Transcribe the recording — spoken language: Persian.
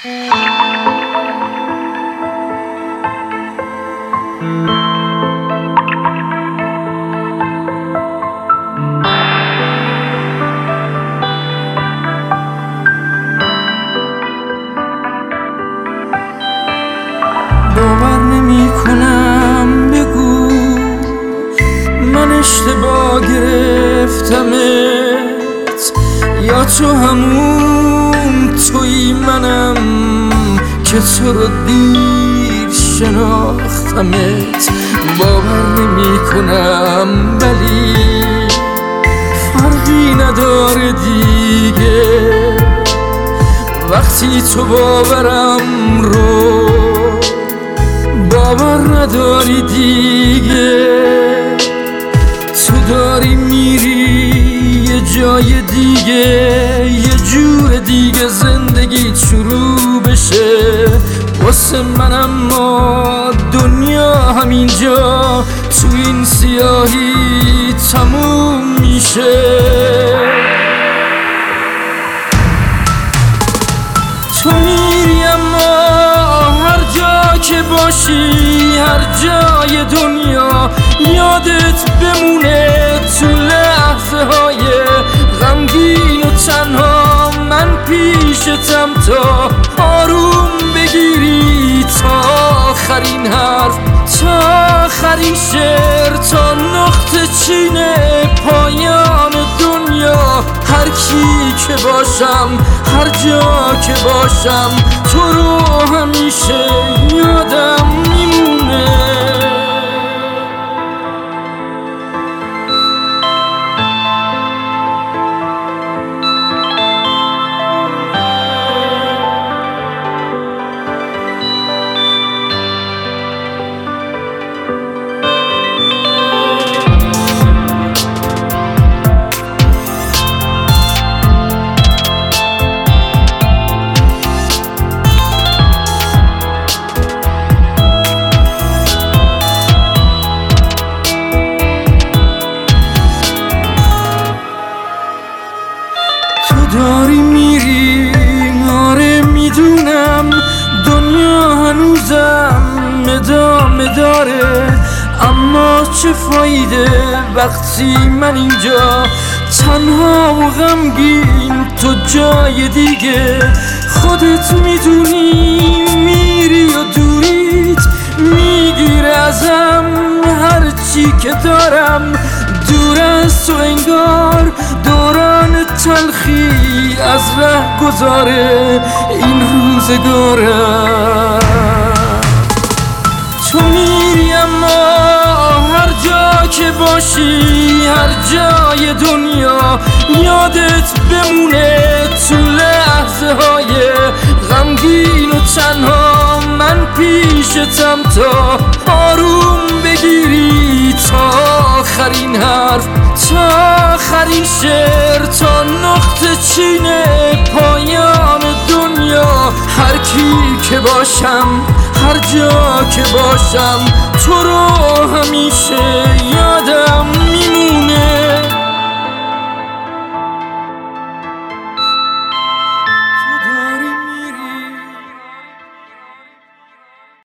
باور نمی کنم، بگو من اشتباه گرفتمت یا تو همون توی منم که تو رو دیر شناختمت. باور نمی کنم ولی فرقی نداره دیگه وقتی تو باورم رو باور نداری دیگه. تو داری میری یه جای دیگه، یه جور دیگه زندگیت شروع بشه واسه من، اما دنیا همینجا تو این سیاهی تموم میشه. تو میری اما هر جا که باشی، هر جای دنیا یادت بمونه تو لحظه های غمگین و تنها من پیشتم تا آروم بگیری تا آخرین حرف، تا آخرین شعر، تا نقطه چین پایان دنیا. هر کی که باشم، هر جا که باشم، تو رو همیشه یادم میمونه. داری میری، آره میدونم، دنیا هنوزم ادامه داره، اما چه فایده وقتی من اینجا تنها و غمگین، تو جای دیگه. خودت میدونی میری و دوریت میگیره ازم هر چی که دارم، دور از تو انگار دوران تلخی از ره گذاره این روزگارم. تو میری اما هر جا که باشی، هر جای دنیا یادت بمونه تو لحظه های غمگین و تنها من پیشتم تا آروم بگیری تا آخرین حرف، تا آخرین شعر، تا نقطه چین پایان دنیا. هر کی که باشم، هر جا که باشم، تو رو همیشه